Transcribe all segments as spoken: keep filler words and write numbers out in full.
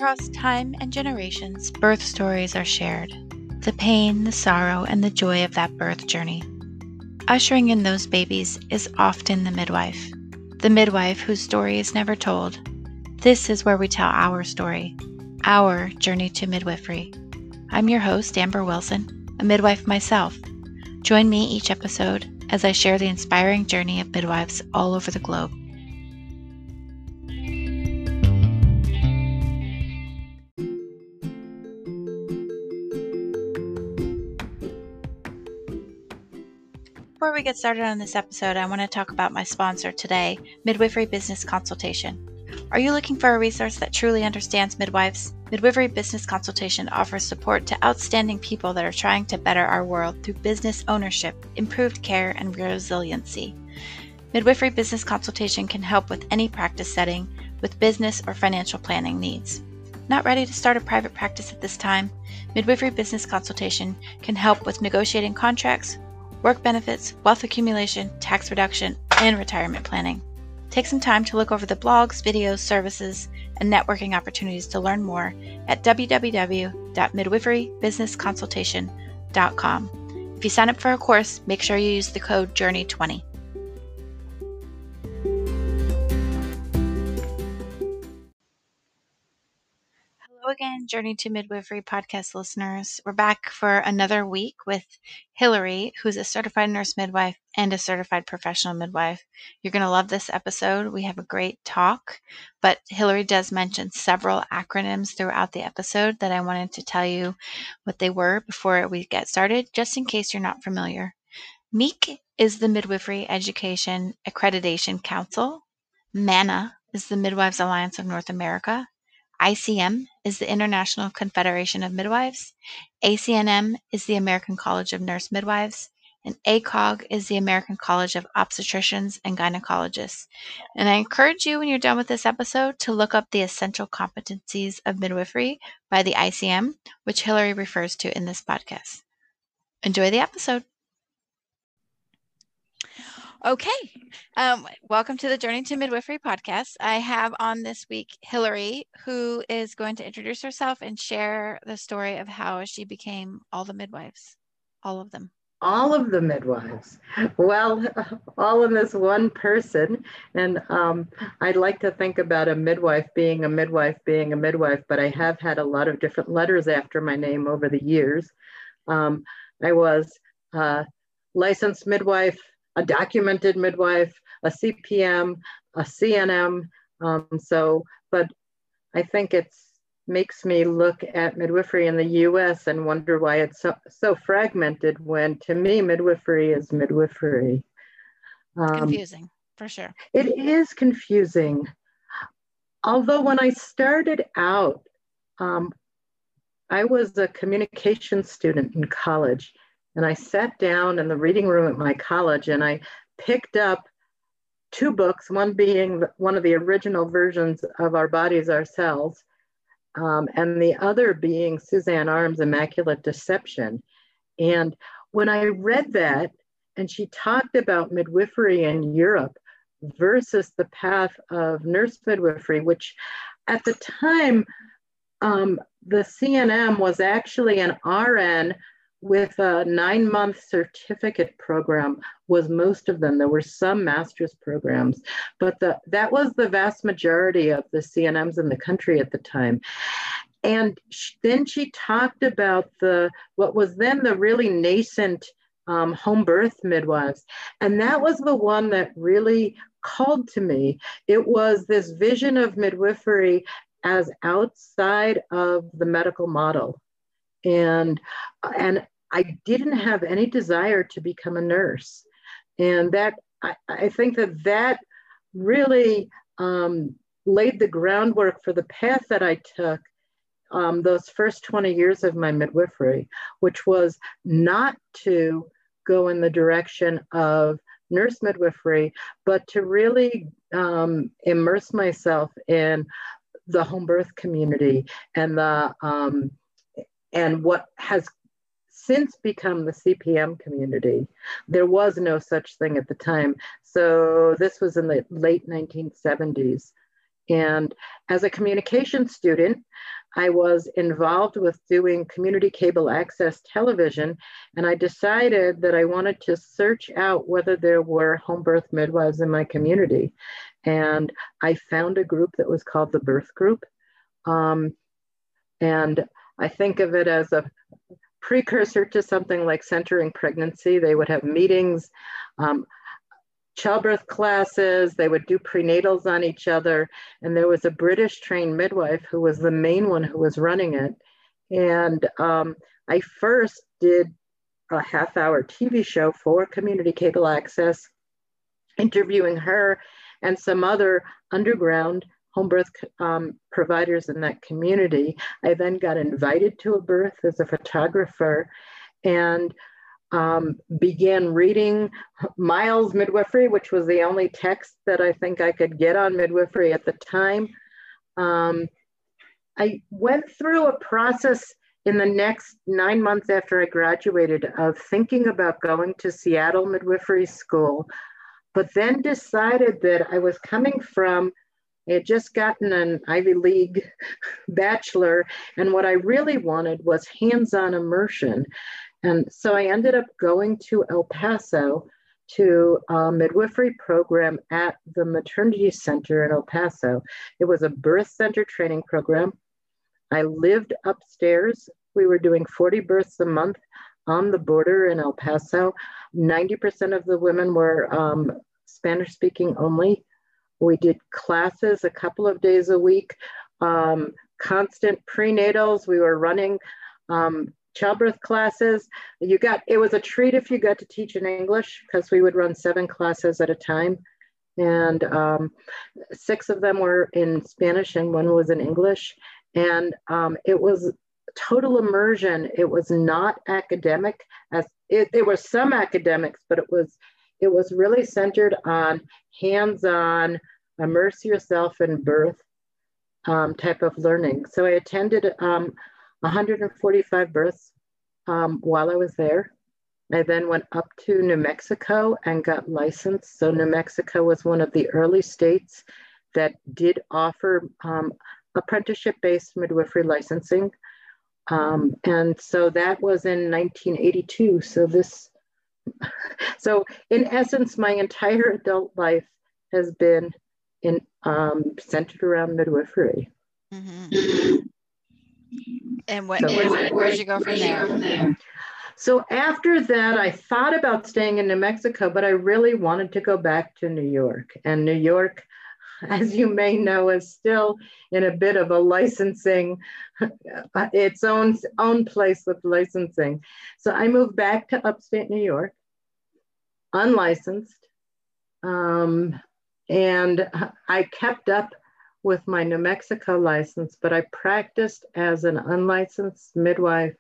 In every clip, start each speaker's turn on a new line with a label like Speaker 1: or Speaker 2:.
Speaker 1: Across time and generations, birth stories are shared. The pain, the sorrow, and the joy of that birth journey. Ushering in those babies is often the midwife. The midwife whose story is never told. This is where we tell our story, our journey to midwifery. I'm your host, Amber Wilson, a midwife myself. Join me each episode as I share the inspiring journey of midwives all over the globe. Before we get started on this episode, I want to talk about my sponsor today, Midwifery Business Consultation. Are you looking for a resource that truly understands midwives? Midwifery Business Consultation offers support to outstanding people that are trying to better our world through business ownership, improved care, and resiliency. Midwifery Business Consultation can help with any practice setting with business or financial planning needs. Not ready to start a private practice at this time? Midwifery Business Consultation can help with negotiating contracts, work benefits, wealth accumulation, tax reduction, and retirement planning. Take some time to look over the blogs, videos, services, and networking opportunities to learn more at w w w dot midwifery business consultation dot com. If you sign up for a course, make sure you use the code journey twenty. Hello again, Journey to Midwifery podcast listeners. We're back for another week with Hillary, who's a certified nurse midwife and a certified professional midwife. You're going to love this episode. We have a great talk, but Hillary does mention several acronyms throughout the episode that I wanted to tell you what they were before we get started, just in case you're not familiar. M E A C is the Midwifery Education Accreditation Council. MANA is the Midwives Alliance of North America. I C M is the International Confederation of Midwives, A C N M is the American College of Nurse Midwives, and A C O G is the American College of Obstetricians and Gynecologists. And I encourage you, when you're done with this episode, to look up the Essential Competencies of Midwifery by the I C M, which Hillary refers to in this podcast. Enjoy the episode. Okay, um, welcome to the Journey to Midwifery podcast. I have on this week Hillary, who is going to introduce herself and share the story of how she became all the midwives, all of them.
Speaker 2: All of the midwives. Well, all in this one person. And um, I'd like to think about a midwife being a midwife being a midwife, but I have had a lot of different letters after my name over the years. Um, I was a licensed midwife, a documented midwife, a C P M, a C N M. Um, so, but I think it's makes me look at midwifery in the U S and wonder why it's so, so fragmented when, to me, midwifery is midwifery.
Speaker 1: Um, confusing, for sure.
Speaker 2: It is confusing. Although when I started out, um, I was a communication student in college, and I sat down in the reading room at my college and I picked up two books, one being one of the original versions of Our Bodies, Our Cells, um, and the other being Suzanne Arms' Immaculate Deception. And when I read that, and she talked about midwifery in Europe versus the path of nurse midwifery, which at the time, um, the C N M was actually an R N with a nine-month certificate program, was most of them. There were some master's programs, but the, that was the vast majority of the C N Ms in the country at the time. And sh- then she talked about the what was then the really nascent um, home birth midwives. And that was the one that really called to me. It was this vision of midwifery as outside of the medical model. And, and I didn't have any desire to become a nurse. And that, I, I think that that really um, laid the groundwork for the path that I took um, those first twenty years of my midwifery, which was not to go in the direction of nurse midwifery, but to really um, immerse myself in the home birth community and the um, and what has since become the C P M community. There was no such thing at the time. So this was in the late nineteen seventies. And as a communication student, I was involved with doing community cable access television, and I decided that I wanted to search out whether there were home birth midwives in my community. And I found a group that was called the Birth Group. Um, and I think of it as a precursor to something like Centering Pregnancy. They would have meetings, um, childbirth classes, they would do prenatals on each other. And there was a British trained midwife who was the main one who was running it. And um, I first did a half hour T V show for community cable access, interviewing her and some other underground home birth um, providers in that community. I then got invited to a birth as a photographer, and um, began reading Miles Midwifery, which was the only text that I think I could get on midwifery at the time. Um, I went through a process in the next nine months after I graduated of thinking about going to Seattle Midwifery School, but then decided that I was coming from, I had just gotten an Ivy League bachelor, and what I really wanted was hands-on immersion. And so I ended up going to El Paso to a midwifery program at the Maternity Center in El Paso. It was a birth center training program. I lived upstairs. We were doing forty births a month on the border in El Paso. ninety percent of the women were um, Spanish speaking only. We did classes a couple of days a week, um, constant prenatals. We were running um, childbirth classes. You got, it was a treat if you got to teach in English, because we would run seven classes at a time. And um, six of them were in Spanish and one was in English. And um, it was total immersion. It was not academic, as it, there were some academics, but it was, it was really centered on hands-on, immerse yourself in birth um, type of learning. So I attended um, one hundred forty-five births um, while I was there. I then went up to New Mexico and got licensed. So New Mexico was one of the early states that did offer um, apprenticeship-based midwifery licensing. Um, and so that was in nineteen eighty-two. So this, so in essence, my entire adult life has been in um, centered around midwifery.
Speaker 1: Mm-hmm. And what, so, where, where'd you go from there?
Speaker 2: So after that, I thought about staying in New Mexico, but I really wanted to go back to New York. And New York, as you may know, is still in a bit of a licensing, its own, own place with licensing. So I moved back to upstate New York, unlicensed. Um, and I kept up with my New Mexico license, but I practiced as an unlicensed midwife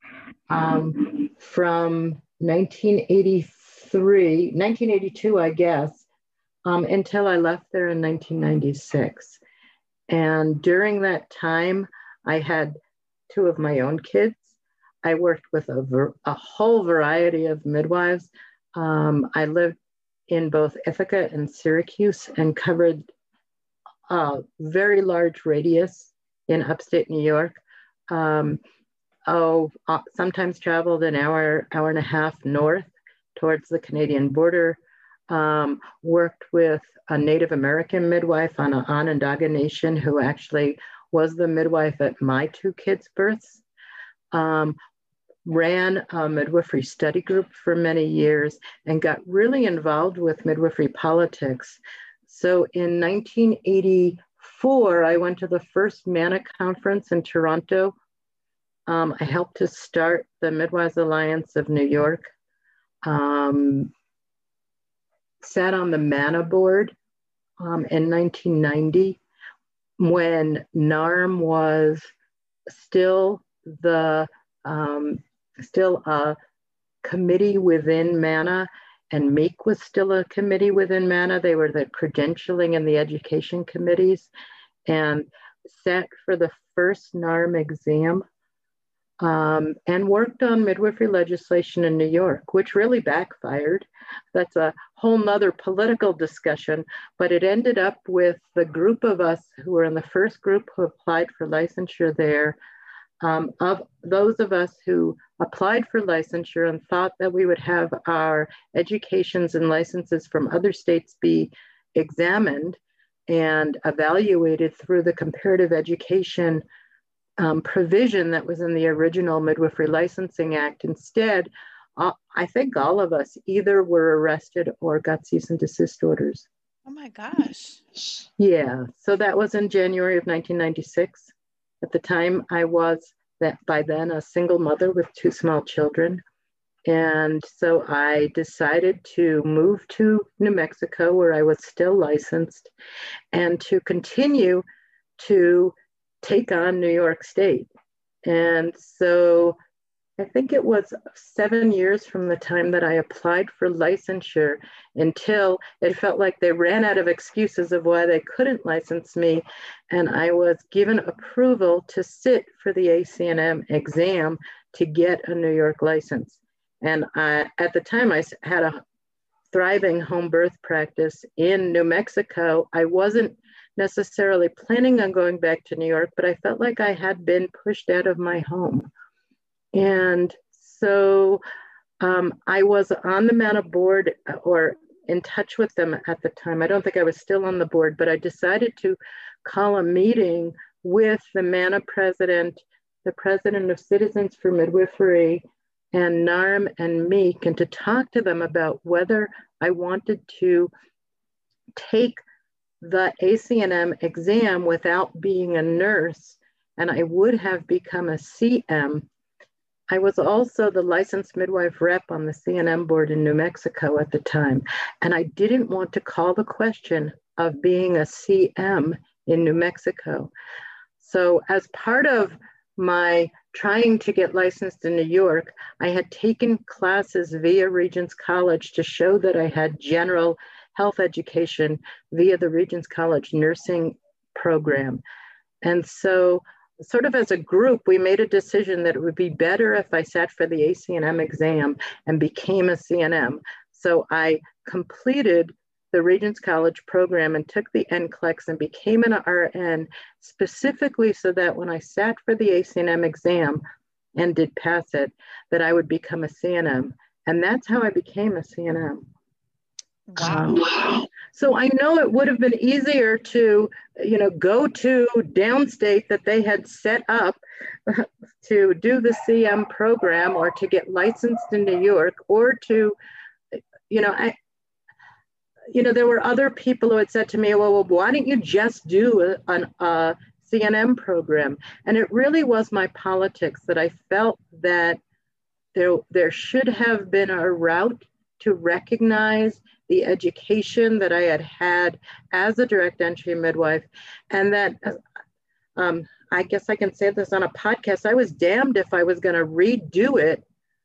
Speaker 2: um, from nineteen eighty-three, nineteen eighty-two, I guess, um, until I left there in nineteen ninety-six. And during that time, I had two of my own kids. I worked with a, ver- a whole variety of midwives. Um, I lived in both Ithaca and Syracuse and covered a very large radius in upstate New York. Um, oh, uh, sometimes traveled an hour, hour and a half north towards the Canadian border. Um, worked with a Native American midwife on an Onondaga Nation who actually was the midwife at my two kids' births. Um, ran a midwifery study group for many years and got really involved with midwifery politics. So in nineteen eighty-four, I went to the first MANA conference in Toronto. Um, I helped to start the Midwives Alliance of New York. Um, sat on the MANA board um, in nineteen ninety when NARM was still the um, still a committee within MANA, and MEAC was still a committee within MANA. They were the credentialing and the education committees, and sat for the first NARM exam um, and worked on midwifery legislation in New York, which really backfired. That's a whole nother political discussion, but it ended up with the group of us who were in the first group who applied for licensure there. Um, of those of us who applied for licensure and thought that we would have our educations and licenses from other states be examined and evaluated through the comparative education um, provision that was in the original Midwifery Licensing Act. Instead, uh, I think all of us either were arrested or got cease and desist orders.
Speaker 1: Oh my gosh.
Speaker 2: Yeah, so that was in January of nineteen ninety-six. At the time, I was that by then a single mother with two small children. And so I decided to move to New Mexico, where I was still licensed, and to continue to take on New York State. And so I think it was seven years from the time that I applied for licensure until it felt like they ran out of excuses of why they couldn't license me. And I was given approval to sit for the A C N M exam to get a New York license. And I, at the time, I had a thriving home birth practice in New Mexico. I wasn't necessarily planning on going back to New York, but I felt like I had been pushed out of my home. And so um, I was on the MANA board or in touch with them at the time. I don't think I was still on the board, but I decided to call a meeting with the MANA president, the president of Citizens for Midwifery, and NARM and Meek, and to talk to them about whether I wanted to take the A C N M exam without being a nurse, and I would have become a C M. I was also the licensed midwife rep on the C N M board in New Mexico at the time, and I didn't want to call the question of being a C M in New Mexico. So as part of my trying to get licensed in New York, I had taken classes via Regents College to show that I had general health education via the Regents College nursing program. And so sort of as a group, we made a decision that it would be better if I sat for the A C N M exam and became a C N M. So I completed the Regents College program and took the N C L E X and became an R N specifically so that when I sat for the A C N M exam and did pass it, that I would become a C N M. And that's how I became a C N M.
Speaker 1: Wow.
Speaker 2: Um, so I know it would have been easier to, you know, go to downstate that they had set up to do the C M program or to get licensed in New York or to, you know, I, you know, there were other people who had said to me, well, well why don't you just do a, an, a C N M program? And it really was my politics that I felt that there, there should have been a route to recognize the education that I had had as a direct entry midwife. And that, um, I guess I can say this on a podcast, I was damned if I was going to redo it.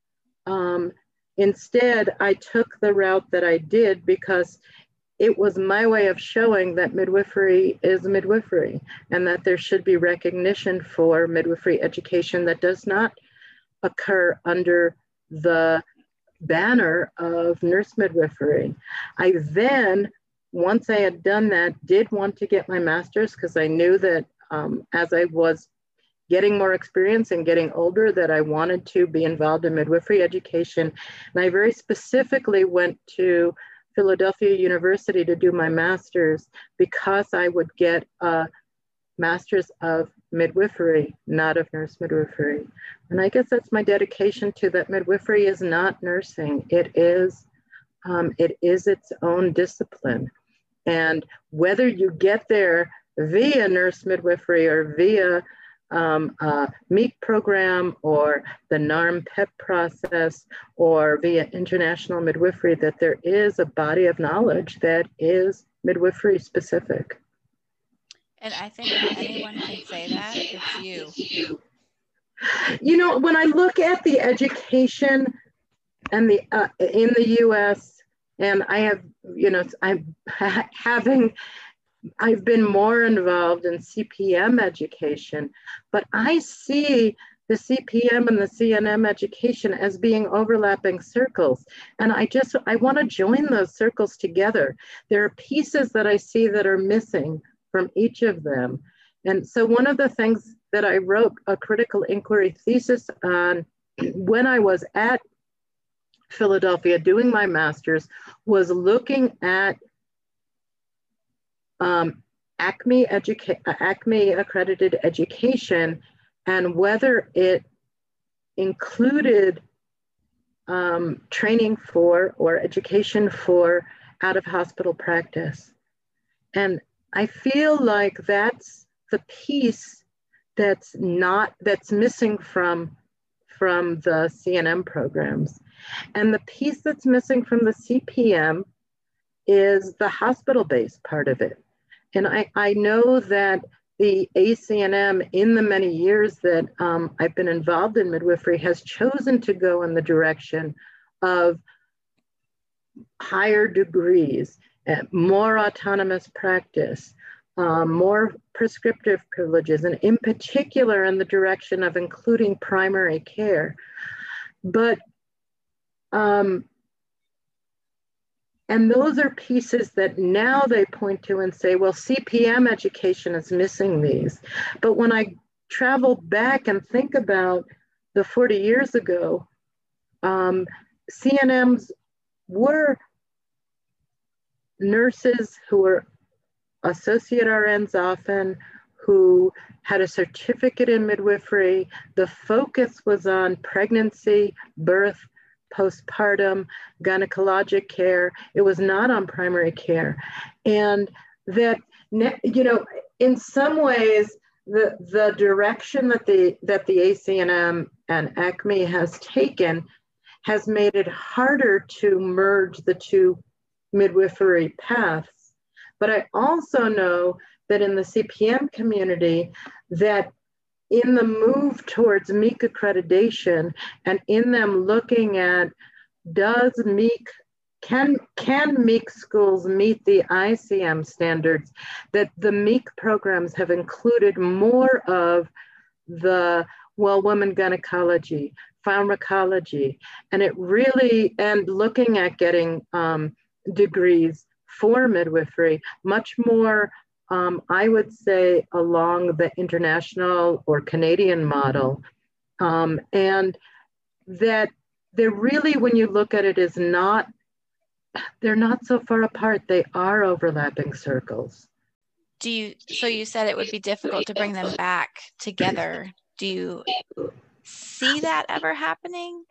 Speaker 2: Um, instead, I took the route that I did because it was my way of showing that midwifery is midwifery and that there should be recognition for midwifery education that does not occur under the banner of nurse midwifery. I then, once I had done that, did want to get my master's because I knew that um, as I was getting more experience and getting older that I wanted to be involved in midwifery education. And I very specifically went to Philadelphia University to do my master's because I would get a master's of midwifery, not of nurse midwifery. And I guess that's my dedication to that midwifery is not nursing. It is, um, it is its own discipline. And whether you get there via nurse midwifery or via um, a Meek program or the NARM PEP process or via international midwifery, that there is a body of knowledge that is midwifery specific.
Speaker 1: And I think if anyone can say that, it's you.
Speaker 2: You know, when I look at the education and the uh, in the U S, and I have, you know, I'm having, I've been more involved in C P M education, but I see the C P M and the C N M education as being overlapping circles. And I just, I want to join those circles together. There are pieces that I see that are missing from each of them. And so one of the things that I wrote a critical inquiry thesis on when I was at Philadelphia doing my master's was looking at um, ACME, educa- ACME accredited education and whether it included um, training for or education for out of hospital practice. And I feel like that's the piece that's not, that's missing from, from the C N M programs. And the piece that's missing from the C P M is the hospital-based part of it. And I, I know that the A C N M in the many years that um, I've been involved in midwifery has chosen to go in the direction of higher degrees, more autonomous practice, um, more prescriptive privileges, and in particular in the direction of including primary care. But, um, and those are pieces that now they point to and say, well, C P M education is missing these. But when I travel back and think about the forty years ago, um, C N Ms were nurses who were associate R Ns often, who had a certificate in midwifery. The focus was on pregnancy, birth, postpartum, gynecologic care. It was not on primary care. And that, you know, in some ways, the, the direction that the, that the A C N M and ACME has taken has made it harder to merge the two midwifery paths. But I also know that in the C P M community, that in the move towards MEAC accreditation and in them looking at does MEAC, can, can MEAC schools meet the I C M standards, that the MEAC programs have included more of the, well, women gynecology, pharmacology, and it really, and looking at getting um, degrees for midwifery, much more, um, I would say, along the international or Canadian model. Um, and that they're really, when you look at it, is not, they're not so far apart. They are overlapping circles.
Speaker 1: Do you, so you said it would be difficult to bring them back together. Do you see that ever happening?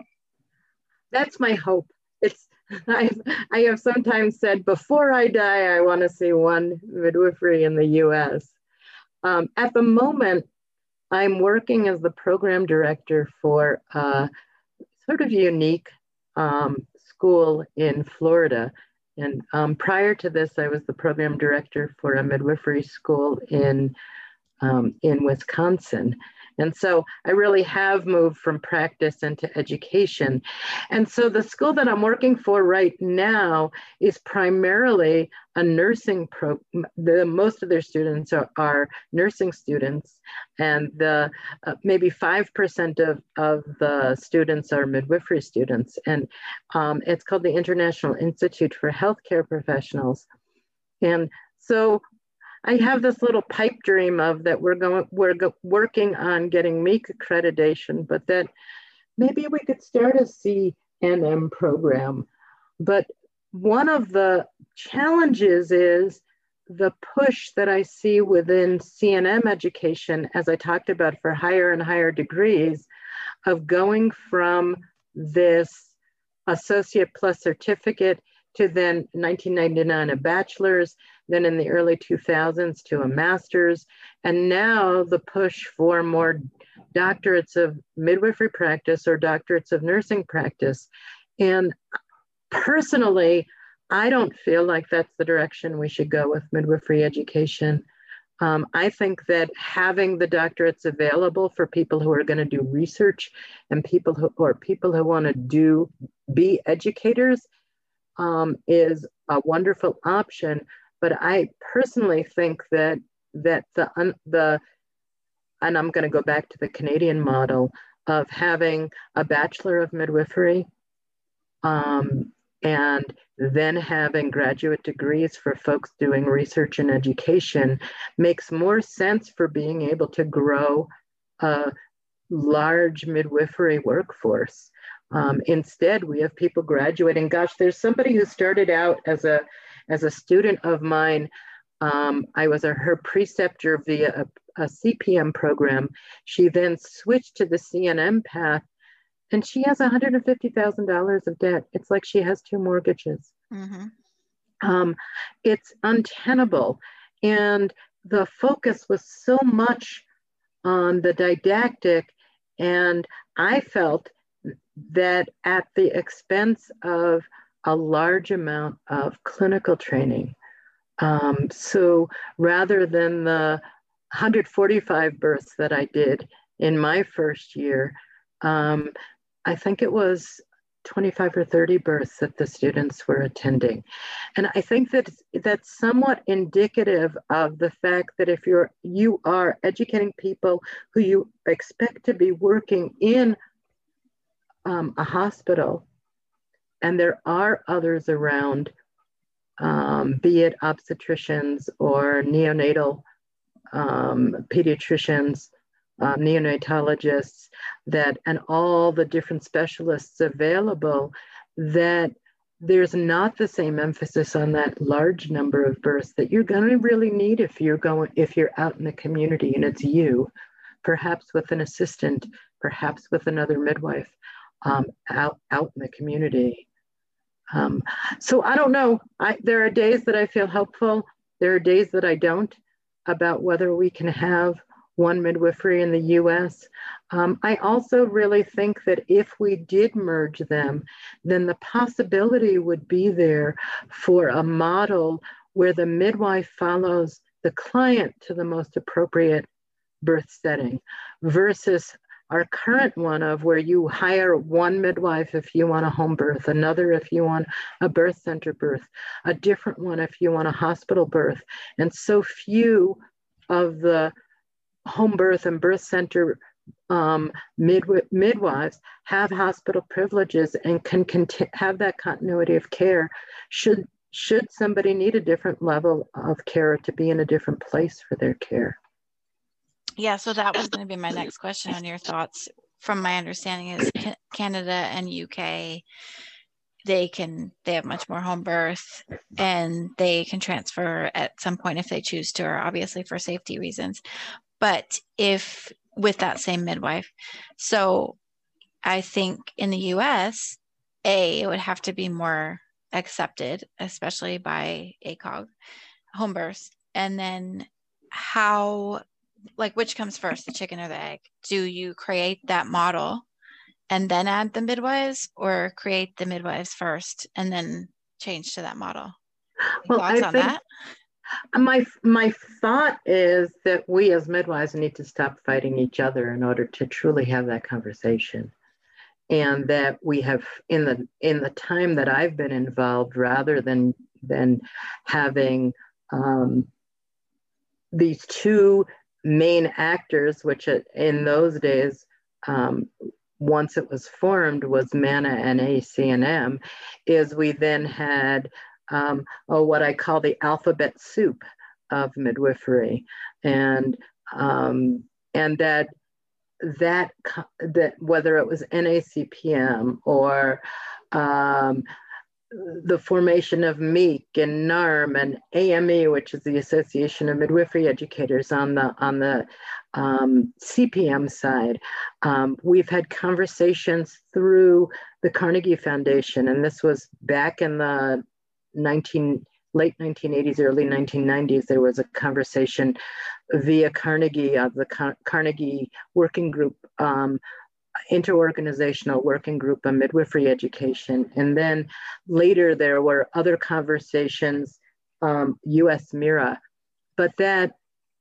Speaker 2: That's my hope. It's, I've, I have sometimes said, before I die, I want to see one midwifery in the U S. Um, at the moment, I'm working as the program director for a sort of unique um, school in Florida. And um, prior to this, I was the program director for a midwifery school in, um, in Wisconsin. And so I really have moved from practice into education. And so the school that I'm working for right now is primarily a nursing pro, the, most of their students are, are nursing students, and the uh, maybe five percent of, of the students are midwifery students. And um, it's called the International Institute for Healthcare Professionals. And so I have this little pipe dream of that we're going, we're go, working on getting MEAC accreditation, but that maybe we could start a C N M program. But one of the challenges is the push that I see within C N M education, as I talked about for higher and higher degrees, of going from this associate plus certificate to then nineteen ninety-nine a bachelor's, then in the early two thousands to a master's, and now the push for more doctorates of midwifery practice or doctorates of nursing practice. And personally, I don't feel like that's the direction we should go with midwifery education. Um, I think that having the doctorates available for people who are going to do research and people who, or people who want to do, be educators, Um, is a wonderful option, but I personally think that that the the and I'm going to go back to the Canadian model. of having a Bachelor of Midwifery um, and then having graduate degrees for folks doing research and education makes more sense for being able to grow a large midwifery workforce. Um, instead, we have people graduating. Gosh, there's somebody who started out as a as a student of mine. Um, I was a, her preceptor via a, a C P M program. She then switched to the C N M path, and she has one hundred fifty thousand dollars of debt. It's like she has two mortgages.
Speaker 1: Mm-hmm.
Speaker 2: Um, it's untenable. And the focus was so much on the didactic, and I felt that at the expense of a large amount of clinical training. Um, so rather than the one hundred forty-five births that I did in my first year, um, I think it was twenty-five or thirty births that the students were attending. And I think that that's somewhat indicative of the fact that if you're, you are educating people who you expect to be working in um, a hospital, and there are others around, um, be it obstetricians or neonatal um, pediatricians, uh, neonatologists, that and all the different specialists available, that there's not the same emphasis on that large number of births that you're going to really need if you're going if you're out in the community and it's you, perhaps with an assistant, perhaps with another midwife, um, out out in the community. Um, so I don't know. I, there are days that I feel helpful. There are days that I don't about whether we can have one midwifery in the U S. Um, I also really think that if we did merge them, then the possibility would be there for a model where the midwife follows the client to the most appropriate birth setting versus our current one of where you hire one midwife if you want a home birth, another if you want a birth center birth, a different one if you want a hospital birth. And so few of the home birth and birth center um, midw midwives have hospital privileges and can have that continuity of care. Should, should somebody need a different level of care to be in a different place for their care?
Speaker 1: Yeah, so that was going to be my next question on your thoughts. From my understanding is Canada and U K, they can, they have much more home birth and they can transfer at some point if they choose to, or obviously for safety reasons. But if with that same midwife, so I think in the U S, A, it would have to be more accepted, especially by A C O G, home births. And then how, like, which comes first, the chicken or the egg? Do you create that model and then add the midwives, or create the midwives first and then change to that model?
Speaker 2: Well,
Speaker 1: Thoughts
Speaker 2: I
Speaker 1: on
Speaker 2: think
Speaker 1: that?
Speaker 2: my my thought is that we as midwives need to stop fighting each other in order to truly have that conversation, and that we have in the in the time that I've been involved, rather than than having um, these two main actors, which in those days, um, once it was formed, was MANA and A C N M, is we then had um, oh, what I call the alphabet soup of midwifery, and um, and that that that whether it was N A C P M or um, the formation of M E E C and NARM and A M E, which is the Association of Midwifery Educators on the on the um, C P M side. Um, we've had conversations through the Carnegie Foundation, and this was back in the nineteen late nineteen eighties, early nineteen nineties. There was a conversation via Carnegie of the Car Carnegie Working Group, um, interorganizational working group on midwifery education. And then later there were other conversations, um, U S MIRA, but that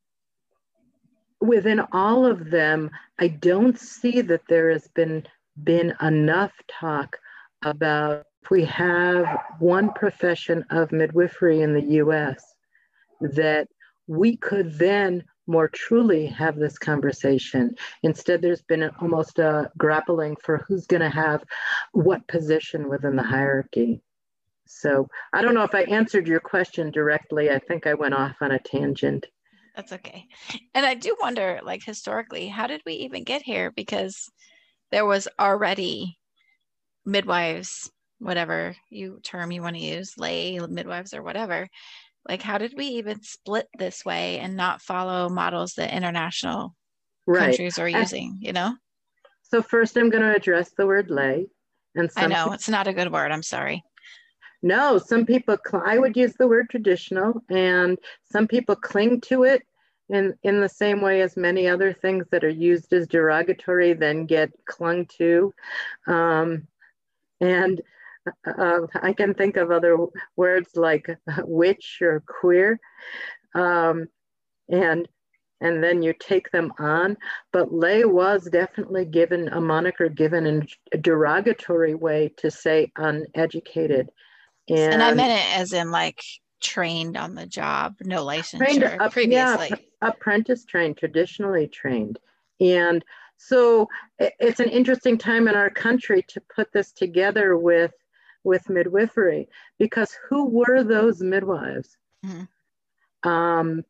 Speaker 2: within all of them, I don't see that there has been, been enough talk about if we have one profession of midwifery in the U S, that we could then more truly have this conversation. Instead, there's been a, almost a grappling for who's going to have what position within the hierarchy. So I don't know if I answered your question directly. I think I went off on a tangent.
Speaker 1: That's okay. And I do wonder, like historically, how did we even get here? Because there was already midwives, whatever you term you want to use, lay midwives or whatever. Like, how did we even split this way and not follow models that international
Speaker 2: Right.
Speaker 1: countries are using, you know?
Speaker 2: So first I'm going to address the word lay. And
Speaker 1: I know, it's not a good word. I'm sorry.
Speaker 2: No, some people, I would use the word traditional, and some people cling to it in, in the same way as many other things that are used as derogatory then get clung to. Um, and uh, I can think of other words like witch or queer. Um, and and then you take them on. But lay was definitely given a moniker given in a derogatory way to say uneducated.
Speaker 1: And, and I meant it as in like trained on the job, no licensure
Speaker 2: up,
Speaker 1: previously.
Speaker 2: Yeah, apprentice trained, traditionally trained. And so it's an interesting time in our country to put this together with, with midwifery, because who were those midwives? Mm-hmm. Um,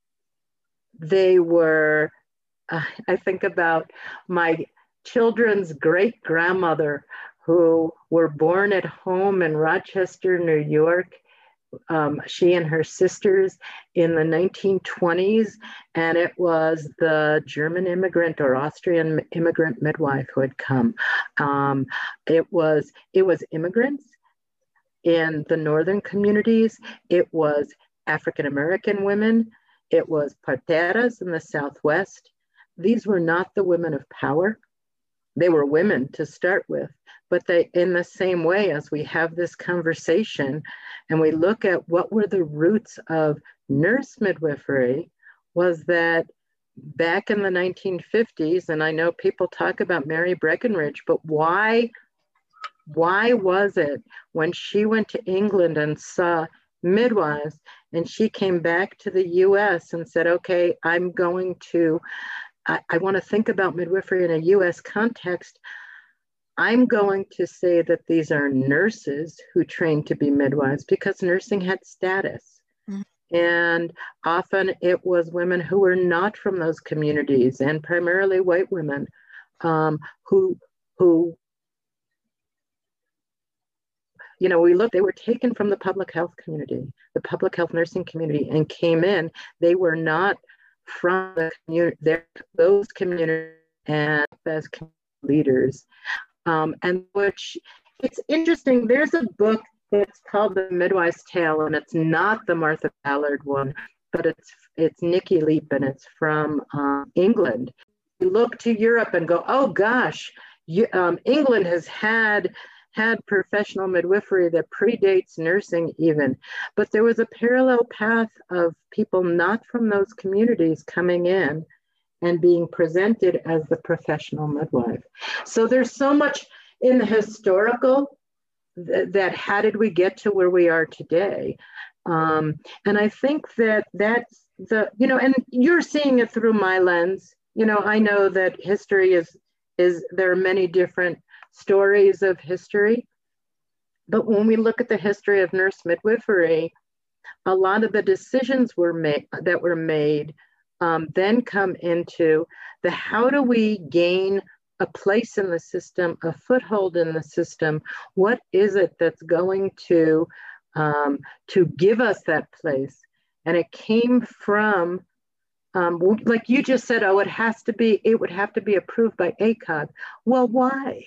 Speaker 2: they were, uh, I think about my children's great grandmother who were born at home in Rochester, New York. Um, she and her sisters in the nineteen twenties, and it was the German immigrant or Austrian immigrant midwife who had come. Um, it was it was immigrants in the northern communities. It was African American women. It was parteras in the Southwest. These were not the women of power. They were women to start with, but they, in the same way as we have this conversation and we look at what were the roots of nurse midwifery, was that back in the nineteen fifties, and I know people talk about Mary Breckinridge, but why, why was it when she went to England and saw midwives and she came back to the U S and said, okay, I'm going to I, I want to think about midwifery in a U S context. I'm going to say that these are nurses who trained to be midwives because nursing had status. Mm-hmm. And often it was women who were not from those communities, and primarily white women um, who, who, you know, we looked, they were taken from the public health community, the public health nursing community, and came in. They were not from the community, those communities and as leaders. Um, and which, it's interesting, there's a book that's called The Midwife's Tale, and it's not the Martha Ballard one, but it's it's Nikki Leap, and it's from um, England. You look to Europe and go, oh gosh, you, um, England has had had professional midwifery that predates nursing even, but there was a parallel path of people not from those communities coming in and being presented as the professional midwife. So there's so much in the historical th- that how did we get to where we are today? Um, and I think that that's the, you know, and you're seeing it through my lens. You know, I know that history is, is there are many different stories of history. But when we look at the history of nurse midwifery, a lot of the decisions were made that were made um, then come into the how do we gain a place in the system, a foothold in the system? What is it that's going to um, to give us that place? And it came from, um, like you just said, oh, it has to be, it would have to be approved by A C O G. Well, why?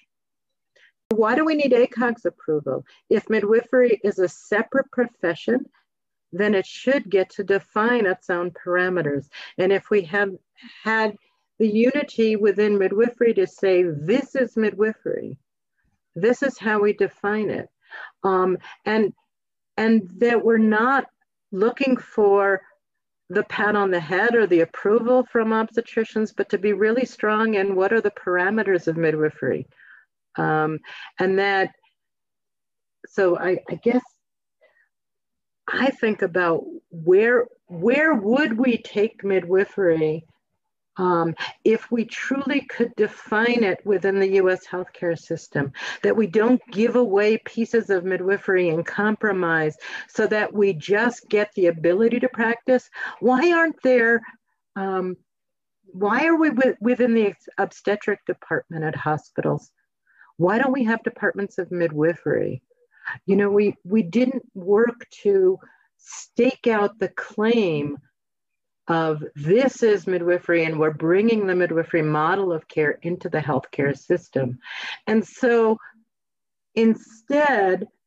Speaker 2: Why do we need A C O G's approval? If midwifery is a separate profession, then it should get to define its own parameters. And if we have had the unity within midwifery to say, this is midwifery, this is how we define it, um, and, and that we're not looking for the pat on the head or the approval from obstetricians, but to be really strong in what are the parameters of midwifery. Um, and that, so I, I guess I think about where where would we take midwifery um, if we truly could define it within the U S healthcare system, that we don't give away pieces of midwifery and compromise so that we just get the ability to practice. Why aren't there, um, why are we w- within the obstetric department at hospitals? Why don't we have departments of midwifery? You know, we, we didn't work to stake out the claim of this is midwifery, and we're bringing the midwifery model of care into the healthcare system. And so instead,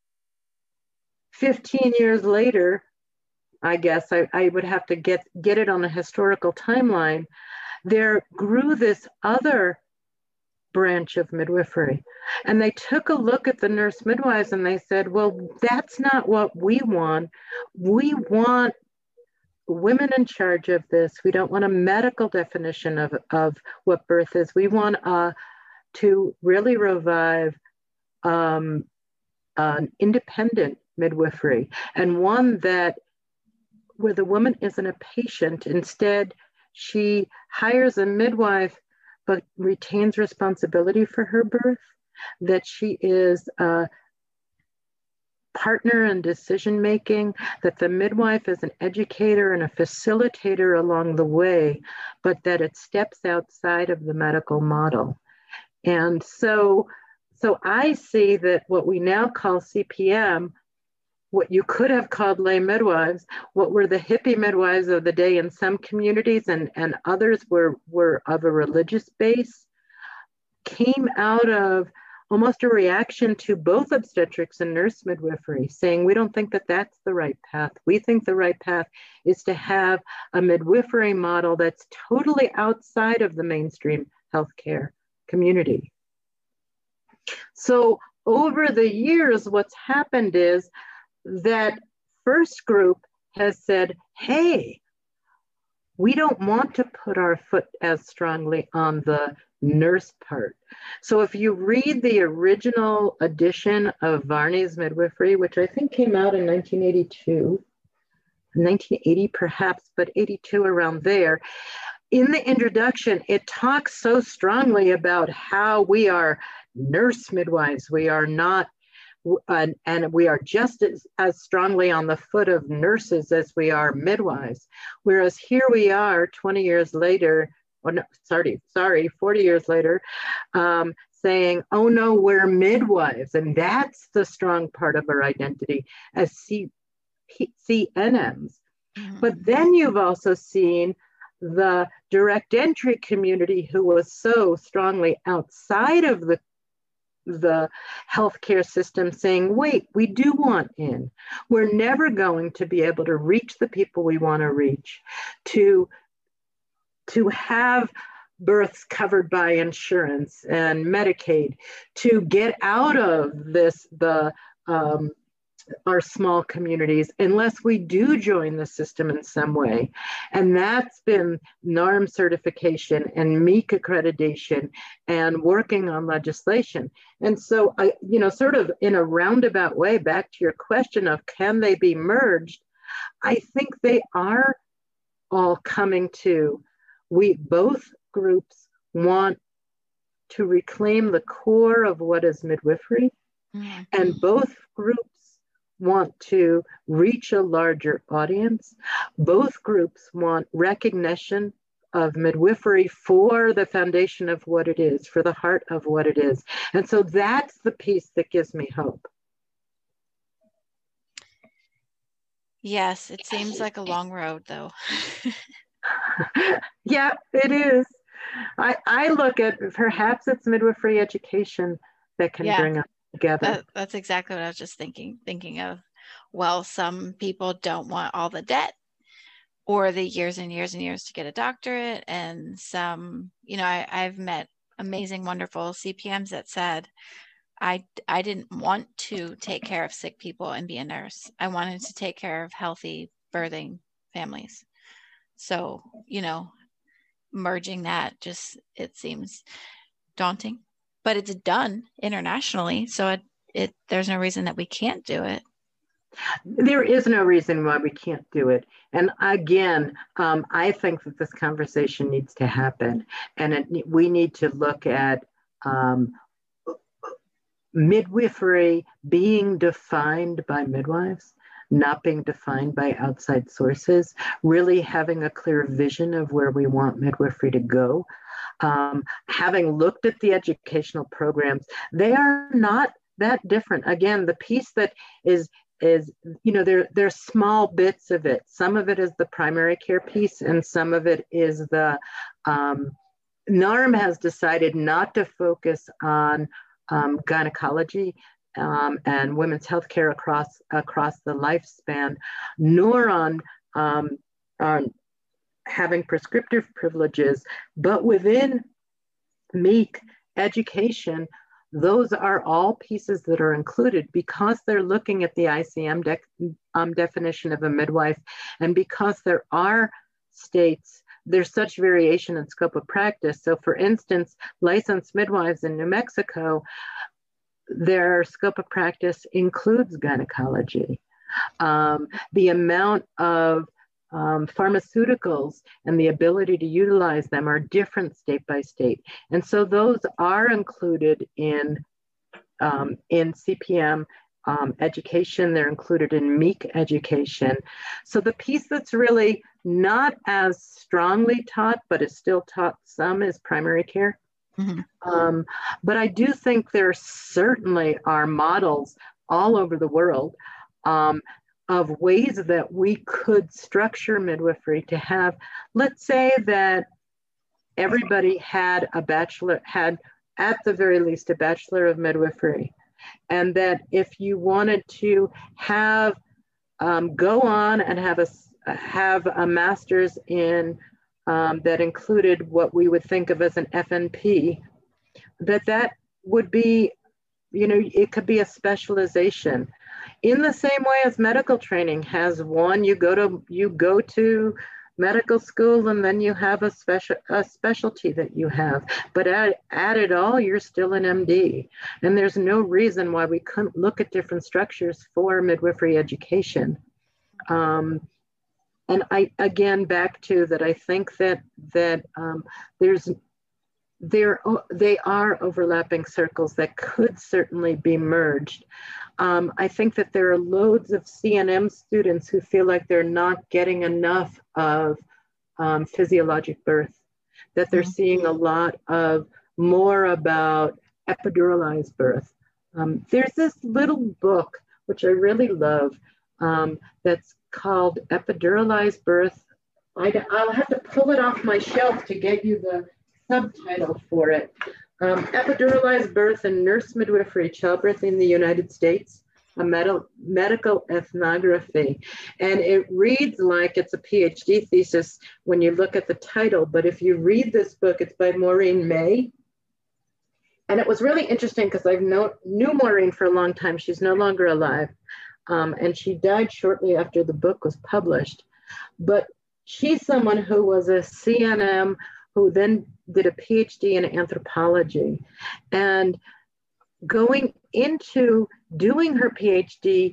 Speaker 2: fifteen years later, I guess I, I would have to get, get it on a historical timeline, there grew this other branch of midwifery. And they took a look at the nurse midwives and they said, well, that's not what we want. We want women in charge of this. We don't want a medical definition of, of what birth is. We want uh, to really revive um, an independent midwifery, and one that where the woman isn't a patient. Instead, she hires a midwife but retains responsibility for her birth, that she is uh, partner in decision making, that the midwife is an educator and a facilitator along the way, but that it steps outside of the medical model. And so, so I see that what we now call C P M, what you could have called lay midwives, what were the hippie midwives of the day in some communities, and, and others were, were of a religious base, came out of almost a reaction to both obstetrics and nurse midwifery, saying, we don't think that that's the right path. We think the right path is to have a midwifery model that's totally outside of the mainstream healthcare community. So over the years, what's happened is that first group has said, hey, we don't want to put our foot as strongly on the nurse part. So if you read the original edition of Varney's Midwifery, which I think came out in nineteen eighty-two, nineteen eighty perhaps, but eighty-two around there, in the introduction, it talks so strongly about how we are nurse midwives. We are not, uh, and we are just as, as strongly on the foot of nurses as we are midwives. Whereas here we are twenty years later, or no, sorry, sorry, forty years later, um, saying, oh no, we're midwives. And that's the strong part of our identity as C N Ms. Mm-hmm. But then you've also seen the direct entry community who was so strongly outside of the the healthcare system saying, wait, we do want in. We're never going to be able to reach the people we want to reach, to to have births covered by insurance and Medicaid, to get out of this, the um, our small communities, unless we do join the system in some way. And that's been NARM certification and M E E C accreditation and working on legislation. And so, I, you know, sort of in a roundabout way, back to your question of can they be merged? I think they are all coming to. We both groups want to reclaim the core of what is midwifery, mm-hmm. and both groups want to reach a larger audience. Both groups want recognition of midwifery for the foundation of what it is, for the heart of what it is. And so that's the piece that gives me hope.
Speaker 1: Yes, it seems like a long road though.
Speaker 2: Yeah, it is. I, I look at perhaps it's midwifery education that can yeah, bring us together.
Speaker 1: That, that's exactly what I was just thinking, thinking of. Well, some people don't want all the debt or the years and years and years to get a doctorate. And some, you know, I, I've met amazing, wonderful C P Ms that said, I, I didn't want to take care of sick people and be a nurse. I wanted to take care of healthy birthing families. So, you know, merging that just, it seems daunting, but it's done internationally. So it, it, there's no reason that we can't do it.
Speaker 2: There is no reason why we can't do it. And again, um, I think that this conversation needs to happen. And it, we need to look at um, midwifery being defined by midwives, not being defined by outside sources, really having a clear vision of where we want midwifery to go. Um, having looked at the educational programs, they are not that different. Again, the piece that is is, you know, there there's small bits of it. Some of it is the primary care piece, and some of it is the um, NARM has decided not to focus on um, gynecology um, and women's health care across across the lifespan, nor on um, on having prescriptive privileges, but within M E E C education, those are all pieces that are included because they're looking at the I C M de um, definition of a midwife, and because there are states, there's such variation in scope of practice. So for instance, licensed midwives in New Mexico, their scope of practice includes gynecology. Um, the amount of Um, pharmaceuticals and the ability to utilize them are different state by state. And so those are included in, um, in C P M um, education, they're included in M E E C education. So the piece that's really not as strongly taught, but is still taught some, is primary care. Mm-hmm. Um, but I do think there certainly are models all over the world um, of ways that we could structure midwifery to have, let's say that everybody had a bachelor, had at the very least a bachelor of midwifery. And that if you wanted to have, um, go on and have a, have a master's in, um, that included what we would think of as an F N P, that that would be, you know, it could be a specialization. In the same way as medical training has one, you go to you go to medical school and then you have a special a specialty that you have. But at, at it all, you're still an M D. And there's no reason why we couldn't look at different structures for midwifery education. Um, and I again back to that, I think that that um, there's there they are overlapping circles that could certainly be merged. Um, I think that there are loads of C N M students who feel like they're not getting enough of um, physiologic birth, that they're mm-hmm. seeing a lot of more about epiduralized birth. Um, there's this little book, which I really love, um, that's called Epiduralized Birth. I, I'll have to pull it off my shelf to get you the subtitle for it. Um, Epiduralized Birth and Nurse Midwifery, Childbirth in the United States, a med medical ethnography. And it reads like it's a PhD thesis when you look at the title, but if you read this book, it's by Maureen May. And it was really interesting because I've known, knew Maureen for a long time. She's no longer alive. Um, and she died shortly after the book was published. But she's someone who was a C N M who then did a PhD in anthropology. And going into doing her PhD,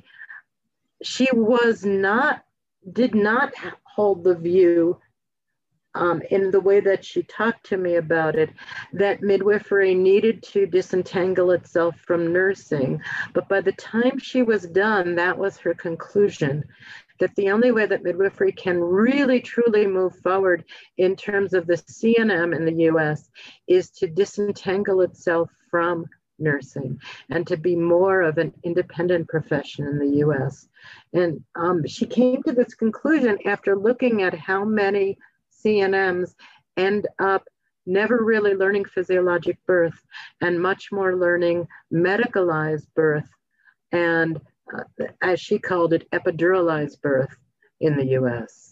Speaker 2: she was not, did not hold the view um, in the way that she talked to me about it, that midwifery needed to disentangle itself from nursing. But by the time she was done, that was her conclusion, that the only way that midwifery can really truly move forward in terms of the C N M in the U S is to disentangle itself from nursing and to be more of an independent profession in the U S. And um, she came to this conclusion after looking at how many C N Ms end up never really learning physiologic birth and much more learning medicalized birth and Uh, as she called it, epiduralized birth in the U S.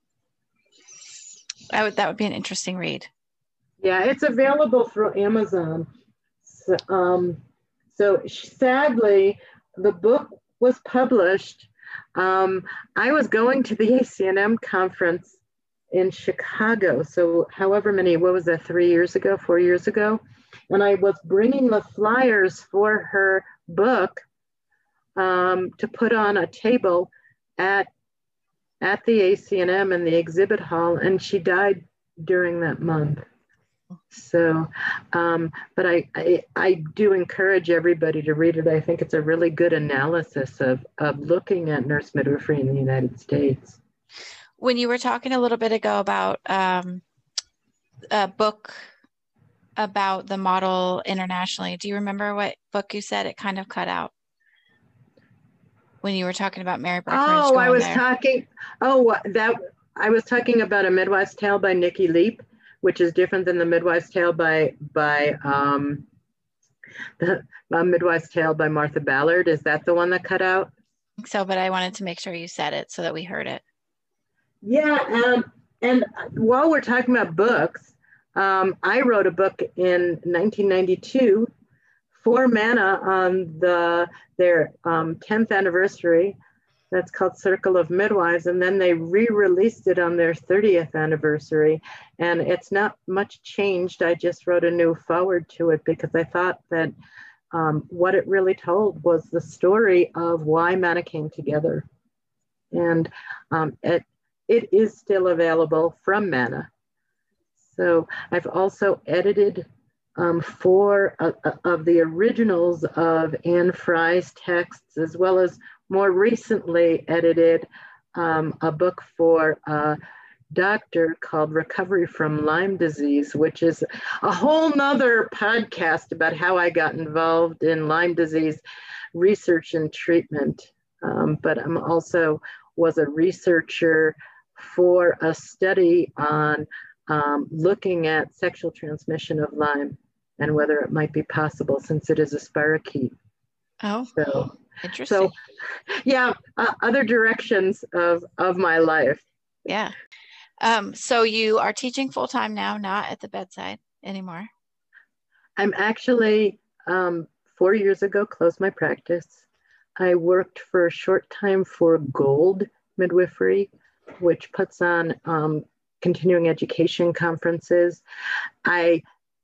Speaker 1: That would, that would be an interesting read.
Speaker 2: Yeah, it's available through Amazon. So, um, so sadly, the book was published. Um, I was going to the A C N M conference in Chicago. So however many, what was that, three years ago, four years ago? And I was bringing the flyers for her book. um, to put on a table at at the A C N M in the exhibit hall, and she died during that month. So, um, but I, I, I do encourage everybody to read it. I think it's a really good analysis of, of looking at nurse midwifery in the United States.
Speaker 1: When you were talking a little bit ago about um, a book about the model internationally, do you remember what book you said? It kind of cut out when you were talking about Mary Breckenridge
Speaker 2: Oh,
Speaker 1: going
Speaker 2: I was
Speaker 1: there.
Speaker 2: talking, oh, that, I was talking about A Midwife's Tale by Nikki Leap, which is different than The Midwife's Tale by, by um, the A Midwife's Tale by Martha Ballard. Is that the one that cut out?
Speaker 1: I think so, but I wanted to make sure you said it so that we heard it.
Speaker 2: Yeah, um, and while we're talking about books, um, I wrote a book in nineteen ninety-two for MANA on the their um, tenth anniversary. That's called Circle of Midwives, and then they re-released it on their thirtieth anniversary, and it's not much changed. I just wrote a new foreword to it because I thought that um, what it really told was the story of why MANA came together, and um, it it is still available from MANA. So I've also edited um, four uh, of the originals of Anne Fry's texts, as well as more recently edited um, a book for a doctor called Recovery from Lyme Disease, which is a whole nother podcast about how I got involved in Lyme disease research and treatment. Um, but I'm also was a researcher for a study on um, looking at sexual transmission of Lyme and whether it might be possible since it is a spirochete.
Speaker 1: Oh,
Speaker 2: so,
Speaker 1: interesting.
Speaker 2: So, yeah, uh, other directions of, of my life.
Speaker 1: Yeah. Um, so you are teaching full-time now, not at the bedside anymore?
Speaker 2: I'm actually, um, four years ago, closed my practice. I worked for a short time for Gold Midwifery, which puts on um, continuing education conferences. I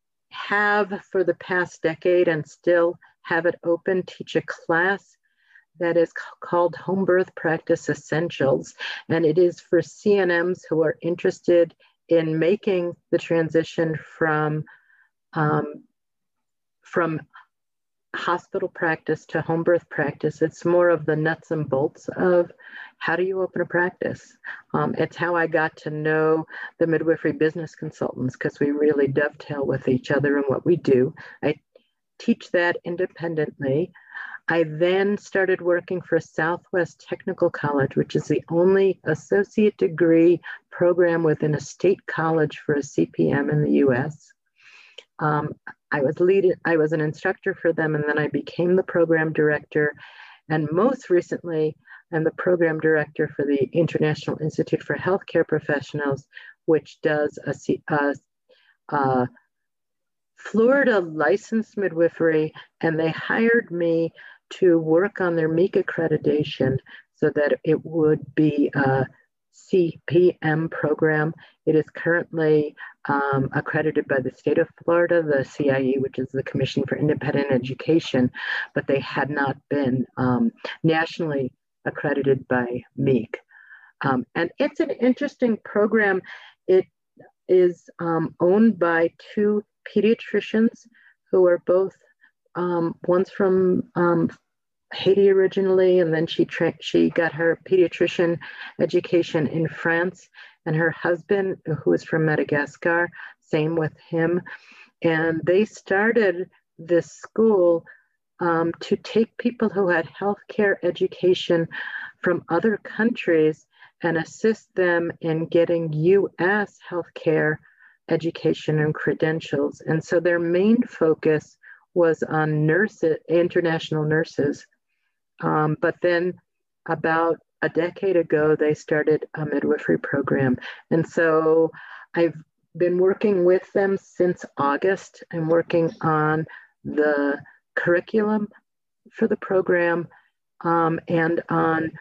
Speaker 2: have for the past decade and still have it open, teach a class that is called Home Birth Practice Essentials. And it is for C N Ms who are interested in making the transition from, um, from hospital practice to home birth practice. It's more of the nuts and bolts of how do you open a practice. Um, it's how I got to know the midwifery business consultants because we really dovetail with each other in what we do. I teach that independently. I then started working for Southwest Technical College, which is the only associate degree program within a state college for a C P M in the U S. Um, I was lead, I was an instructor for them, and then I became the program director. And most recently, I'm the program director for the International Institute for Healthcare Professionals, which does a, a, a Florida licensed midwifery, and they hired me to work on their M E A C accreditation so that it would be a C P M program. It is currently um, accredited by the state of Florida, the C I E, which is the Commission for Independent Education, but they had not been um, nationally accredited by M E A C. Um, and it's an interesting program. It is um, owned by two pediatricians who are both, um, one's from um, Haiti originally, and then she tra- she got her pediatrician education in France, and her husband, who is from Madagascar, same with him. And they started this school um, to take people who had healthcare education from other countries and assist them in getting U S healthcare education and credentials. And so their main focus was on nurses, international nurses. Um, but then about a decade ago, they started a midwifery program. And so I've been working with them since August. I'm working on the curriculum for the program um, and on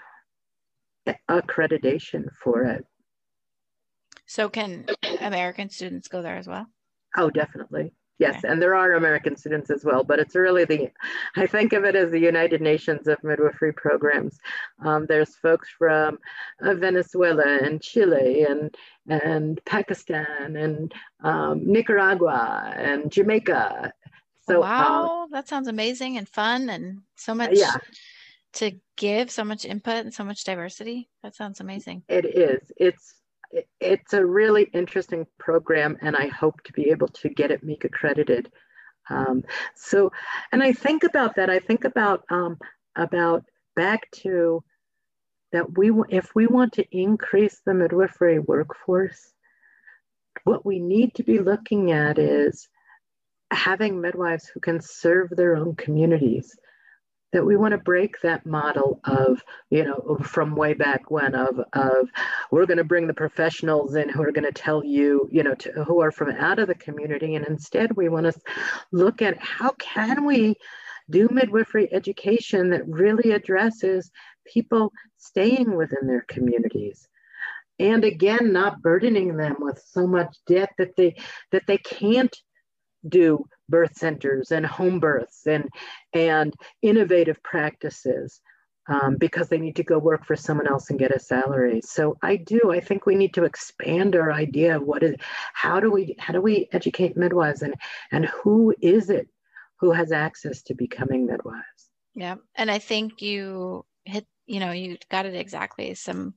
Speaker 2: accreditation for it.
Speaker 1: So can American students go there as well?
Speaker 2: Oh, definitely. Yes,
Speaker 1: Okay.
Speaker 2: and there are American students as well, but it's really the, I think of it as the United Nations of midwifery programs. Um, there's folks from uh, Venezuela and Chile and and Pakistan and um, Nicaragua and Jamaica. So uh,
Speaker 1: Wow, that sounds amazing and fun and so much
Speaker 2: yeah,
Speaker 1: to give, so much input and so much diversity. That sounds amazing.
Speaker 2: it is. It's it's a really interesting program, and I hope to be able to get it MEAC accredited. Um, so, and I think about that. I think about um, about back to that we, if we want to increase the midwifery workforce, what we need to be looking at is having midwives who can serve their own communities. That we want to break that model of, you know, from way back when of, of we're going to bring the professionals in who are going to tell you, you know, to, who are from out of the community. And instead we want to look at how can we do midwifery education that really addresses people staying within their communities. And again, not burdening them with so much debt that they that they can't do birth centers and home births and and innovative practices um, because they need to go work for someone else and get a salary. So I do. I think we need to expand our idea of what is. How do we how do we educate midwives, and and who is it who has access to becoming midwives?
Speaker 1: Yeah. And I think you hit, you know, you got it exactly. Some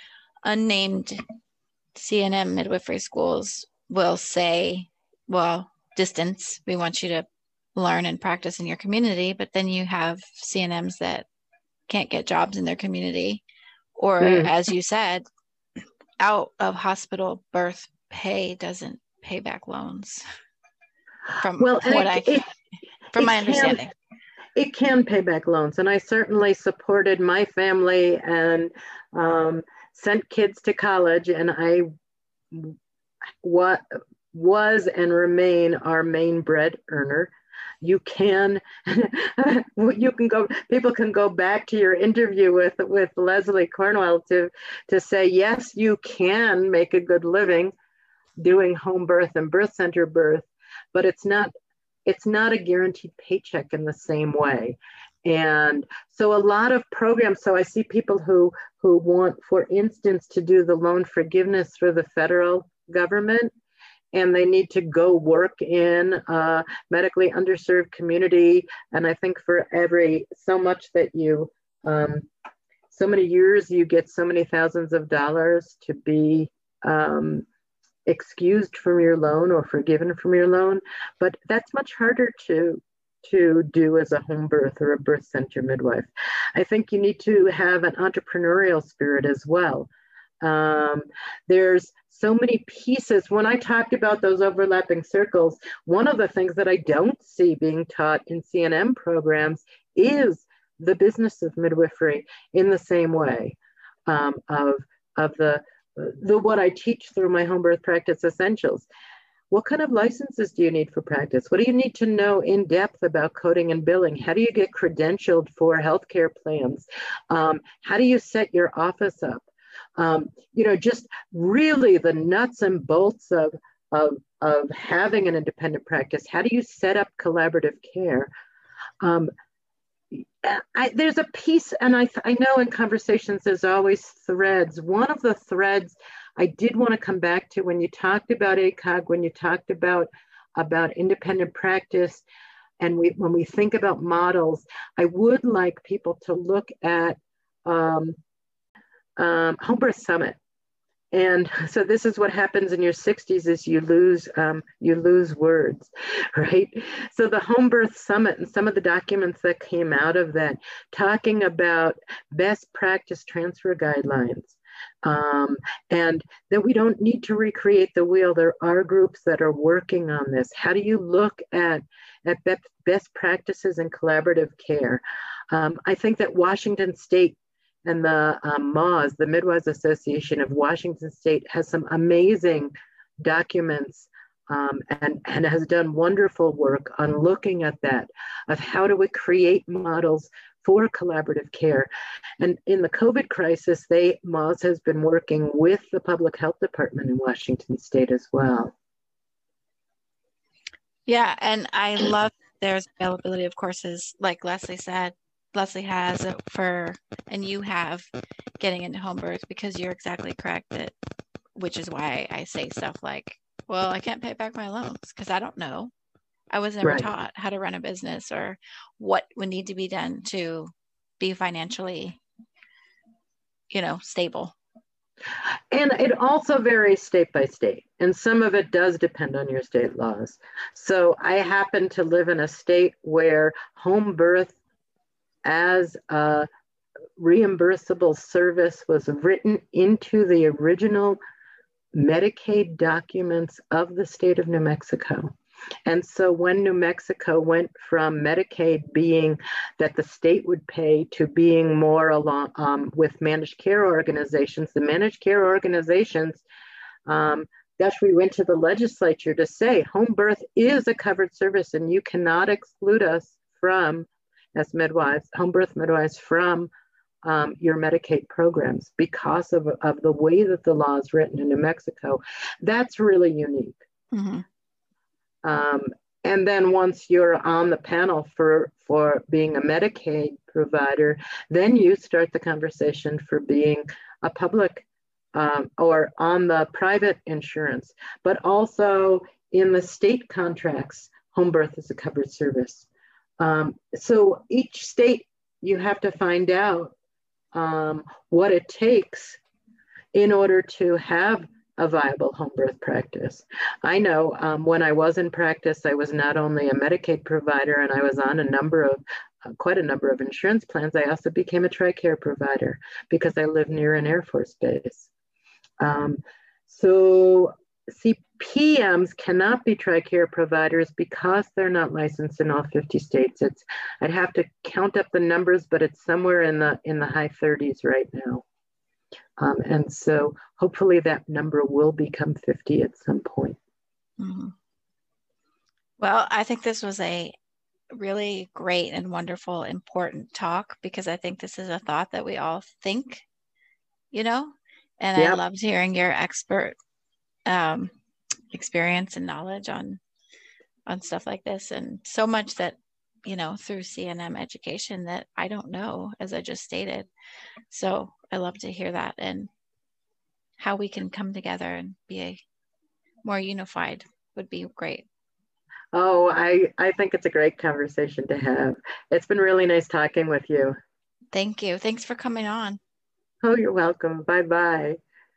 Speaker 1: unnamed C N M midwifery schools will say, well, distance, we want you to learn and practice in your community, but then you have C N Ms that can't get jobs in their community, or
Speaker 2: Mm.
Speaker 1: as you said, out of hospital birth pay doesn't pay back loans from
Speaker 2: Well, and
Speaker 1: what
Speaker 2: it,
Speaker 1: I
Speaker 2: it,
Speaker 1: from
Speaker 2: it
Speaker 1: my
Speaker 2: can
Speaker 1: understanding.
Speaker 2: it can pay back loans, and I certainly supported my family and um, sent kids to college, and I what was and remain our main bread earner. You can you can go people can go back to your interview with with Leslie Cornwell to to say yes, you can make a good living doing home birth and birth center birth, but it's not it's not a guaranteed paycheck in the same way. And so a lot of programs, so I see people who who want, for instance, to do the loan forgiveness through the federal government, and they need to go work in a medically underserved community. And I think for every so much that you, um, so many years, you get so many thousands of dollars to be um, excused from your loan or forgiven from your loan. But that's much harder to to do as a home birth or a birth center midwife. I think you need to have an entrepreneurial spirit as well. Um, there's so many pieces. When I talked about those overlapping circles, one of the things that I don't see being taught in C N M programs is the business of midwifery in the same way um, of, of the, the what I teach through my home birth practice essentials. What kind of licenses do you need for practice? What do you need to know in depth about coding and billing? How do you get credentialed for healthcare plans? Um, how do you set your office up? Um, you know, just really the nuts and bolts of, of, of having an independent practice. How do you set up collaborative care? Um, I, there's a piece, and I, I know in conversations there's always threads. One of the threads I did want to come back to when you talked about A C O G, when you talked about, about independent practice, and we, when we think about models, I would like people to look at um, um, Home Birth Summit. And so this is what happens in your sixties is you lose um, you lose words, right? So the Home Birth Summit and some of the documents that came out of that, talking about best practice transfer guidelines, um, and that we don't need to recreate the wheel. There are groups that are working on this. How do you look at, at best practices in collaborative care? Um, I think that Washington State and the um, M A W S, the Midwives Association of Washington State, has some amazing documents um, and, and has done wonderful work on looking at that, of how do we create models for collaborative care. And in the COVID crisis, they, M A W S has been working with the Public Health Department in Washington State as well.
Speaker 1: Yeah, and I love there's availability of courses, like Leslie said. Leslie has it for, and you have getting into home birth because you're exactly correct. That which is why I say stuff like, "Well, I can't pay back my loans because I don't know. I was never
Speaker 2: Right.
Speaker 1: taught how to run a business or what would need to be done to be financially, you know, stable."
Speaker 2: And it also varies state by state, and some of it does depend on your state laws. So I happen to live in a state where home birth as a reimbursable service was written into the original Medicaid documents of the state of New Mexico. And so when New Mexico went from Medicaid being that the state would pay to being more along um, with managed care organizations, the managed care organizations, um, gosh, we went to the legislature to say home birth is a covered service and you cannot exclude us from, as midwives, home birth midwives, from um, your Medicaid programs because of, of the way that the law is written in New Mexico. That's really unique.
Speaker 1: Mm-hmm.
Speaker 2: Um, and then once you're on the panel for, for being a Medicaid provider, then you start the conversation for being a public um, or on the private insurance, but also in the state contracts, home birth is a covered service. Um, so each state, you have to find out um, what it takes in order to have a viable home birth practice. I know um, when I was in practice, I was not only a Medicaid provider and I was on a number of, uh, quite a number of insurance plans, I also became a TRICARE provider because I live near an Air Force base. Um, so C P Ms cannot be TRICARE providers because they're not licensed in all fifty states. It's, I'd have to count up the numbers, but it's somewhere in the in the high thirties right now. Um, and so hopefully that number will become fifty at some point.
Speaker 1: Mm-hmm. Well, I think this was a really great and wonderful, important talk because I think this is a thought that we all think, you know, and I
Speaker 2: Yep.
Speaker 1: loved hearing your expert um, experience and knowledge on on stuff like this, and so much that, you know, through C N M education that I don't know, as I just stated. So I love to hear that and how we can come together and be a more unified would be great.
Speaker 2: Oh, I, I think it's a great conversation to have. It's been really nice talking with you.
Speaker 1: Thank you. Thanks for coming on.
Speaker 2: Oh, you're welcome. Bye-bye.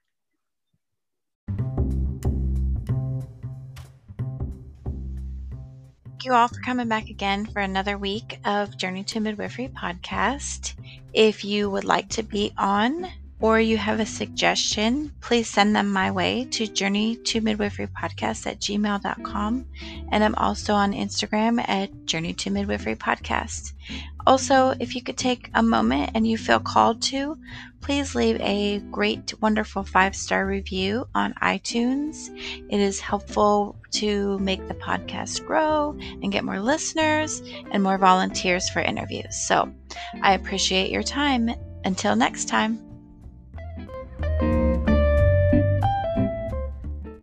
Speaker 1: Thank you all for coming back again for another week of Journey to Midwifery podcast. If you would like to be on or you have a suggestion, please send them my way to journey to midwifery podcast at gmail dot com. And I'm also on Instagram at journey to midwifery podcast. Also, if you could take a moment and you feel called to, please leave a great, wonderful five-star review on iTunes. It is helpful to make the podcast grow and get more listeners and more volunteers for interviews. So I appreciate your time. Until next time.